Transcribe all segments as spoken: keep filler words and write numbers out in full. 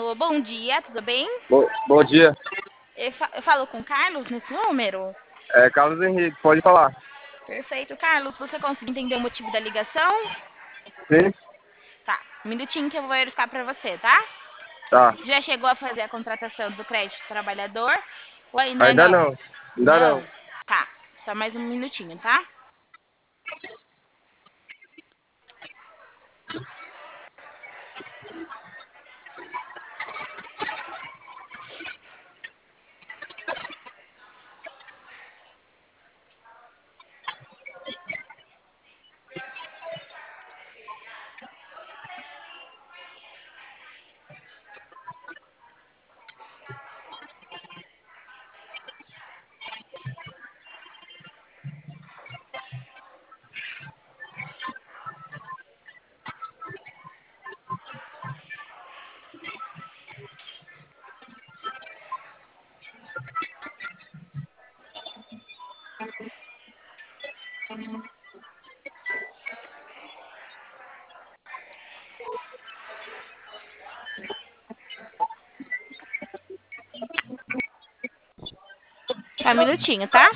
Alô, bom dia, tudo bem? Bom, bom dia. Eu fa- eu falo com o Carlos nesse número? É Carlos Henrique, pode falar. Perfeito. Carlos, você conseguiu entender o motivo da ligação? Sim? Tá, um minutinho que eu vou verificar para você, tá? Tá. Já chegou a fazer a contratação do crédito trabalhador? Ou ainda Ainda não? não. Ainda não. Não? Tá, só mais um minutinho, tá? Só um minutinho, tá?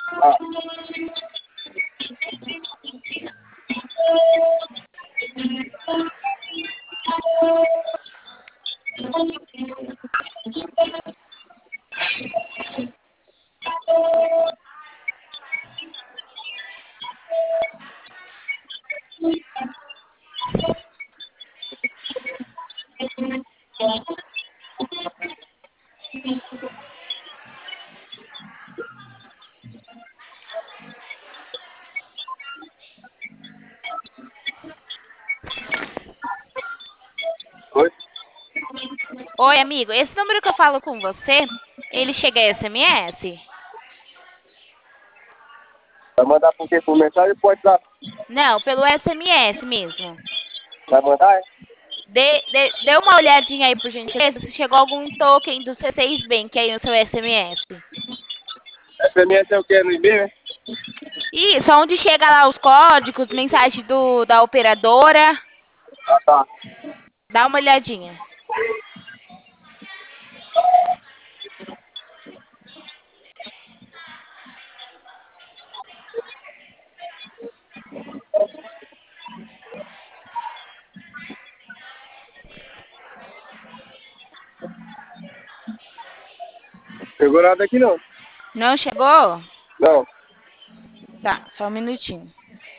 Oi? Oi, amigo, esse número que eu falo com você, ele chega a S M S? Vai mandar por quê? Por mensagem ou por WhatsApp? Não, pelo S M S mesmo. Vai mandar, é? Dê, dê, dê uma olhadinha aí, por gentileza, se chegou algum token do C seis Bank aí no seu S M S. S M S é o quê? No e-mail, é? Isso, onde chega lá os códigos, mensagem do, da operadora. Ah, tá. Dá uma olhadinha. Chegou nada aqui, não. Não chegou? Não. Tá, só um minutinho.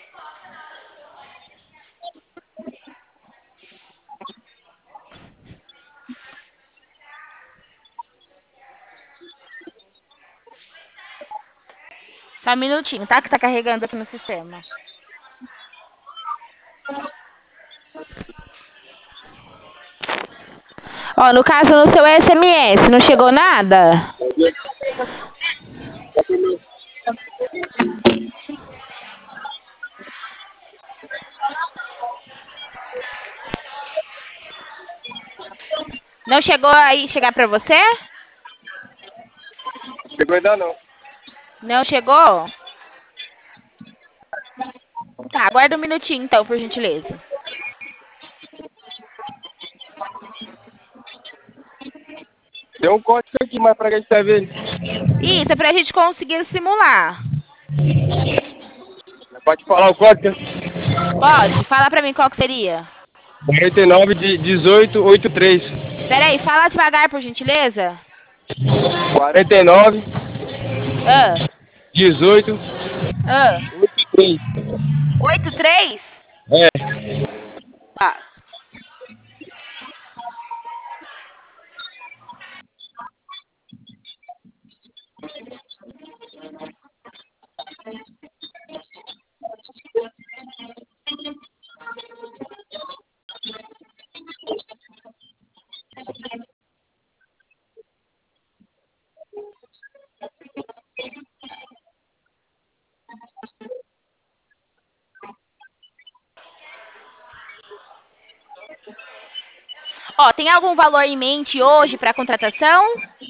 Só um minutinho, tá? Que tá carregando aqui no sistema. Ó, no caso, no seu S M S, não chegou nada? Não chegou aí chegar pra você? Chegou ainda não. Não chegou? Tá, aguarda um minutinho então, por gentileza. Tem um código aqui, mas pra que a gente vai ver? Isso, é pra gente conseguir simular. Pode falar o código? Pode? Fala pra mim qual que seria. quarenta e nove de dezoito oitenta e três. Pera aí, fala devagar, por gentileza. quarenta e nove, Ah, dezoito, ah. oitenta e três. oito três? É. Tá. Ó, tem algum valor em mente hoje para contratação?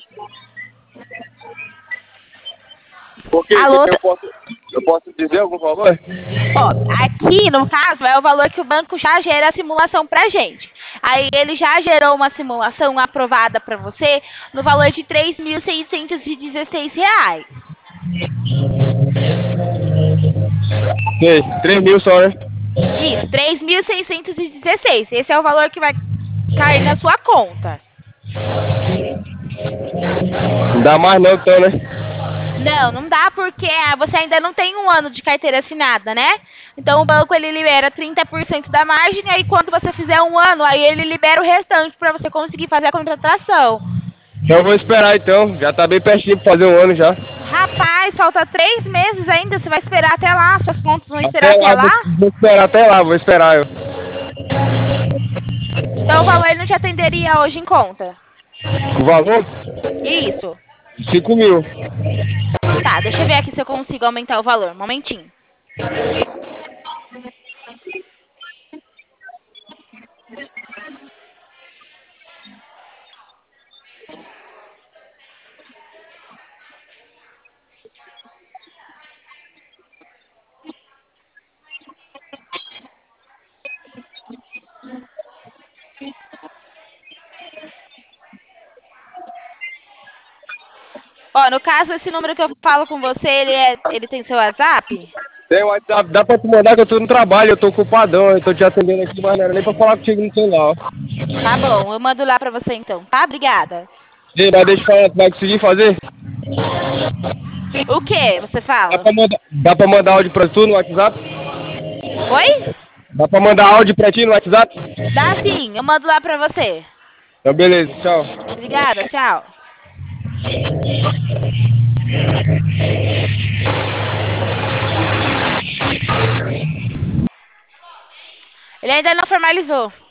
Por quê? Alô? Eu tá- posso, eu posso dizer algum valor? Ó, aqui, no caso, é o valor que o banco já gera a simulação pra gente. Aí ele já gerou uma simulação aprovada para você no valor de três mil seiscentos e dezesseis reais. Sei, três mil só, né? Isso, três mil seiscentos e dezesseis. Esse é o valor que vai cair na sua conta. Não dá mais não, então, né? Não, não dá porque você ainda não tem um ano de carteira assinada, né? Então o banco ele libera trinta por cento da margem, aí quando você fizer um ano, aí ele libera o restante para você conseguir fazer a contratação. Então eu vou esperar então. Já tá bem pertinho pra fazer um ano já. Rapaz, falta três meses ainda, você vai esperar até lá, suas contas vão esperar Até até lá, vou, lá? vou esperar até lá, vou esperar eu. Então o valor não te atenderia hoje em conta. O valor? Isso. Cinco mil. Tá, deixa eu ver aqui se eu consigo aumentar o valor. Um momentinho. Ó, no caso, esse número que eu falo com você, ele, é, ele tem seu WhatsApp? Tem o WhatsApp, dá pra te mandar que eu tô no trabalho, eu tô ocupadão, eu tô te atendendo aqui, mas não era nem pra falar contigo no celular, ó. Tá bom, eu mando lá pra você então, tá? Obrigada. Ei, mas deixa eu falar, tu vai conseguir fazer? O que você Dá fala? pra mandar, dá pra mandar áudio pra tu no WhatsApp? Oi? Dá pra mandar áudio pra ti no WhatsApp? Dá sim, eu mando lá pra você. Então beleza, tchau. Obrigada, tchau. Ele ainda não formalizou.